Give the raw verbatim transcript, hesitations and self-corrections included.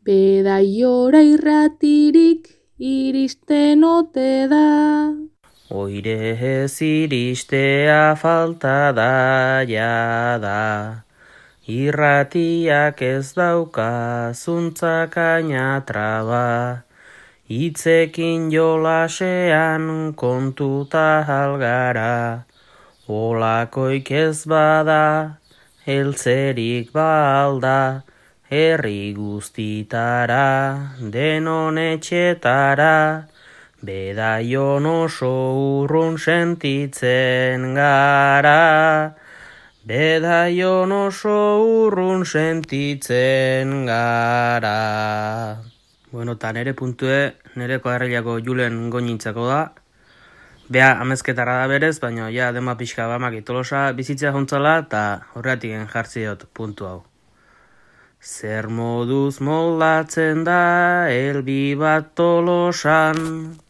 Bedaiora irratirik iristen ote da. Oire ez iristea falta da jada, irratiak ez dauka zuntzakaina traba, hitzekin jolasean kontuta algara, olakoik ez bada, heltzerik balda, herri guztitara, denon etxetara, Bedaion oso urrun sentitzen gara, Bedaion oso urrun sentitzen gara. Bueno, eta nere puntue, nere koarrilako Julen goinintzako da. Bea amezketara da berez, baina ja dema pixka bamak itolosa bizitzea jontzala, eta horretik jartzi dut puntu hau. Zer moduz moldatzen da elbi bat tolosan,